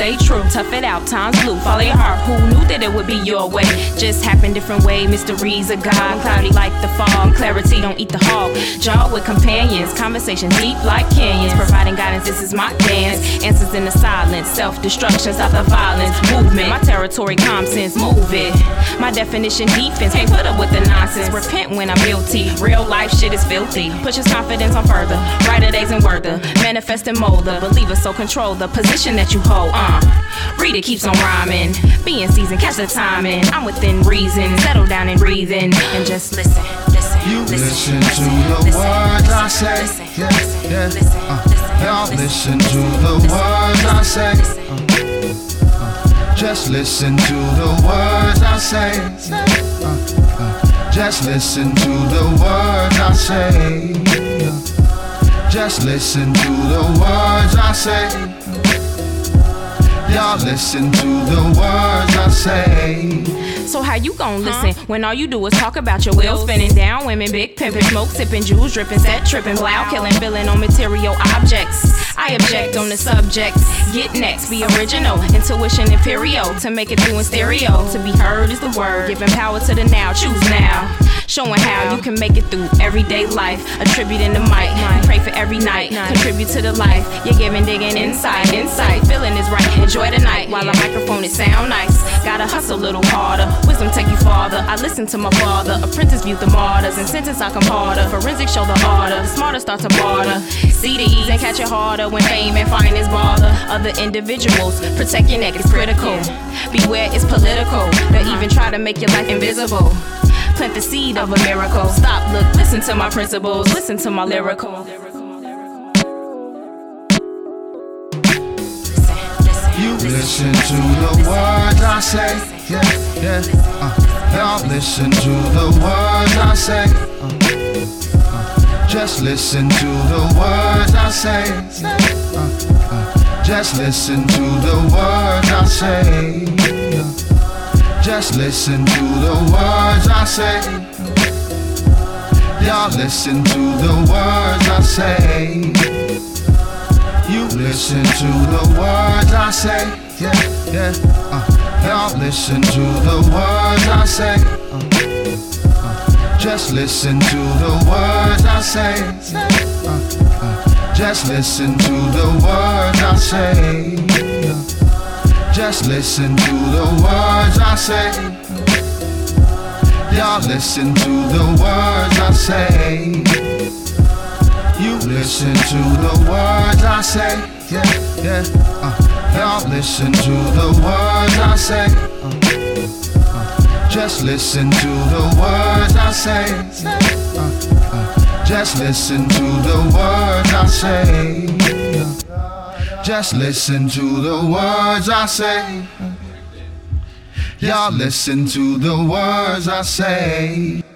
stay true. Tough it out, time's blue. Follow your heart, who knew that it would be your way? Just happened different way. Mysteries of God, cloudy like the fog. Clarity, don't eat the hog. Jaw with companions, conversation deep like canyons. Providing guidance, this is my dance. Answers in the silence, self-destruction, stop the violence. Movement, my territory, calm sense, move it. My definition, defense, can't put up with the nonsense. Repent when I'm guilty, real life shit is filthy. Pushes confidence on further, brighter days and worther. Manifest and molder, believer, so control the position that you hold. Read it, keeps on rhyming. Be in season, catch the timing. I'm within reason, settle down and breathing. And just listen, you listen to the words I say. Y'all listen to the words I say. Just listen to the words I say. Just listen to the words I say. Just listen to the words I say. Y'all listen to the words I say. So how you gon' listen when all you do is talk about your wheels spinning, down women, big pimpin', smoke sippin', jewels drippin', set trippin', blow killing, billing on material objects. I object on the subject. Get next, be original, intuition imperial to make it through in stereo. To be heard is the word, giving power to the now. Choose now. Showing how you can make it through everyday life. Attributing the mic, pray for every night. Contribute to the life. You're giving, digging insight. Feeling is right. Enjoy the night while a microphone it sound nice. Gotta hustle a little harder. Wisdom take you farther. I listen to my father. Apprentice viewed the martyrs and sentence I come harder. Forensic show the order. The smarter start to barter. CDs and catch it harder when fame and finance bother other individuals. Protect your neck, it's critical. Beware, it's political. They even try to make your life invisible. Plant the seed of a miracle. Stop, look, listen to my principles. Listen to my lyrical. You listen to the words I say. Y'all listen to the words I say. Just listen to the words I say. Just listen to the words I say. Just listen to the words I say. Y'all listen to the words I say. You listen to the words I say. Y'all listen to the words I say. Just listen to the words I say. Just listen to the words I say. Just listen to the words I say. Y'all listen to the words I say. You listen to the words I say. Y'all listen to the words I say. Just listen to the words I say. Just listen to the words I say. Just listen to the words I say. Y'all listen to the words I say.